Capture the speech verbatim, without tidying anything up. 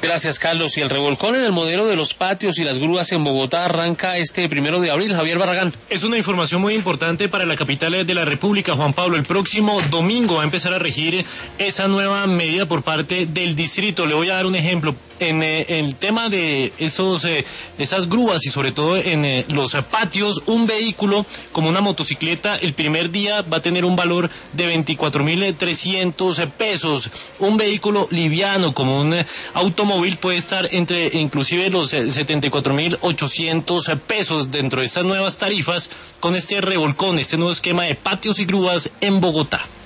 Gracias, Carlos. Y el revolcón en el modelo de los patios y las grúas en Bogotá arranca este primero de abril. Javier Barragán. Es una información muy importante para la capital de la República, Juan Pablo. El próximo domingo va a empezar a regir esa nueva medida por parte del distrito. Le voy a dar un ejemplo. En eh, el tema de esos eh, esas grúas y sobre todo en eh, los patios, un vehículo como una motocicleta el primer día va a tener un valor de veinticuatro mil trescientos pesos. Un vehículo liviano como un eh, automóvil puede estar entre inclusive los eh, setenta y cuatro mil ochocientos pesos dentro de estas nuevas tarifas con este revolcón, este nuevo esquema de patios y grúas en Bogotá.